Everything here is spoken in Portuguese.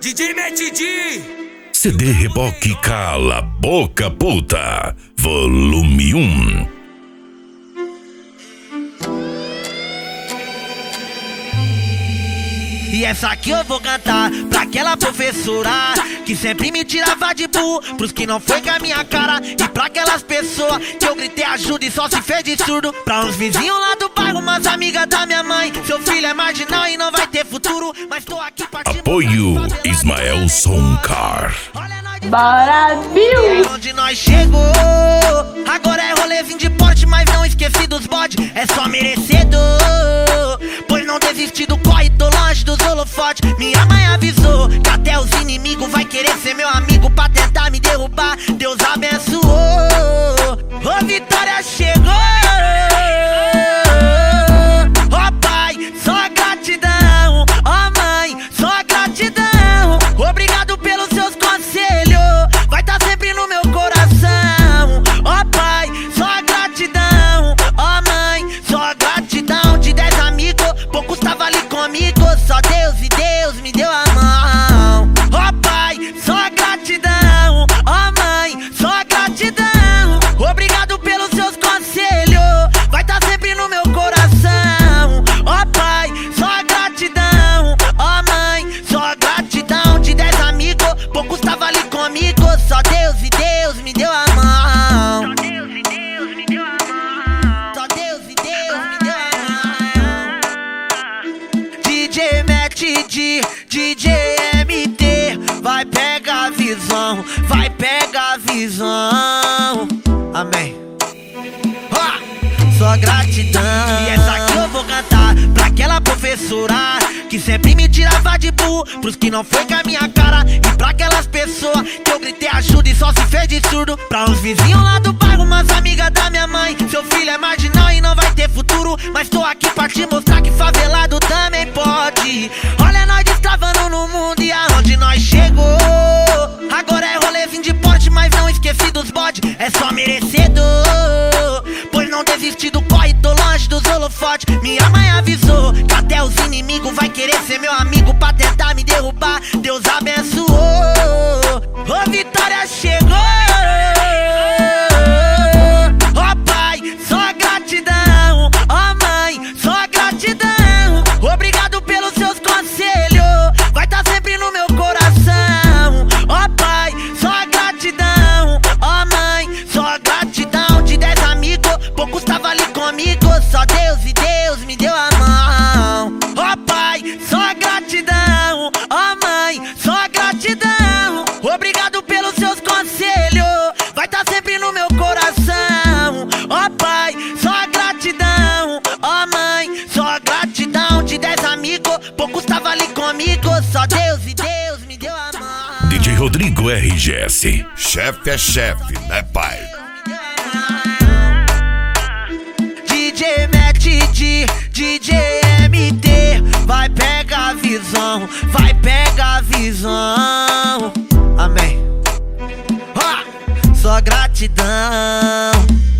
DJ Metidi. CD Reboque Cala Boca Puta, volume 1. E essa aqui eu vou cantar pra aquela professora que sempre me tirava de burro pros que não foi com a minha cara. E pra aquelas pessoas que eu gritei ajuda e só se fez de surdo. Pra uns vizinhos lá do bairro, umas amigas da minha mãe. Seu filho é marginal e não vai ter futuro, mas tô aqui pra te Apoio Ismael Soncar. Bora, Bill! Onde nós chegou, agora é rolezinho de porte, mas não esqueci dos bode. É só merecedor, pois não desisti do corre, tô longe dos holofotes. Minha mãe avisou que até os inimigos vai querer ser meu amigo pra tentar me derrubar. Deus abençoou, ô vitória chegou. Ó pai, só gratidão. Ó mãe, só gratidão. Obrigado pelos seus conselhos, vai tá sempre no meu coração. Ó pai, só gratidão. Ó mãe, só gratidão. De 10 amigos, poucos tava ali comigo. Só Deus e Deus me deu a mão. Ó pai, só gratidão. Ó mãe, só gratidão. Obrigado pelos seus conselhos, vai tá sempre no meu coração. Ó pai, só gratidão. Ó mãe, só gratidão. De 10 amigos, poucos tava ali comigo. Só Deus e Deus me deu a mão. Só Deus e Deus me deu a mão. Só Deus e Deus me deu a mão. DJ Metidi, DJ MT, vai pegar a visão, vai pegar a visão. Amém. Só gratidão. E essa aqui eu vou cantar pra aquela professora que sempre me tirava de burro pros que não foi com a minha cara. E pra aquelas pessoas que eu gritei ajuda e só se fez de surdo. Pra uns vizinhos lá do bairro, umas amigas da minha mãe. Seu filho é marginal e não vai ter futuro, mas tô aqui pra te mostrar que favelado também pode. Olha nós destravando no mundo e aonde nós chegou. Agora é rolezinho de porte, mas não esqueci dos bode. É só merecedor, pois não desisti do corre, tô longe dos holofotes. Minha mãe avisou que até os inimigos vai querer ser meu amigo pra tentar me derrubar. Deus abençoou, ô vitória chegou. Ó pai, só gratidão. Ó mãe, só gratidão. Obrigado pelos seus conselhos, vai tá sempre no meu coração. Ó pai, só gratidão. Ó mãe, só gratidão. De 10 amigos, poucos tava ali comigo. Só Deus e Deus me deu a mão. Ó pai, só gratidão. Ó mãe, só gratidão. Obrigado pelos seus conselhos, vai tá sempre no meu coração. Ó pai, só gratidão. Ó mãe, só gratidão. De 10 amigos, poucos tava ali comigo. Só Deus e Deus me deu a mão. DJ Rodrigo RGS. Chefe é chefe, né pai? DJ Metidi, DJ MT, vai pegar a visão, vai pegar a visão. Amém. Só gratidão.